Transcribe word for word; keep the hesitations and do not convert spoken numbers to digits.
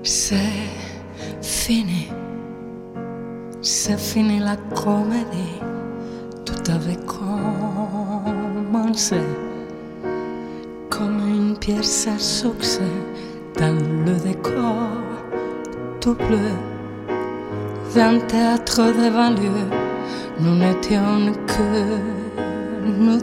C'est fini, c'est fini la comédie, tout avait commencé comme une pièce à succès dans le décor tout bleu d'un théâtre de banlieue. Nous n'étions que nous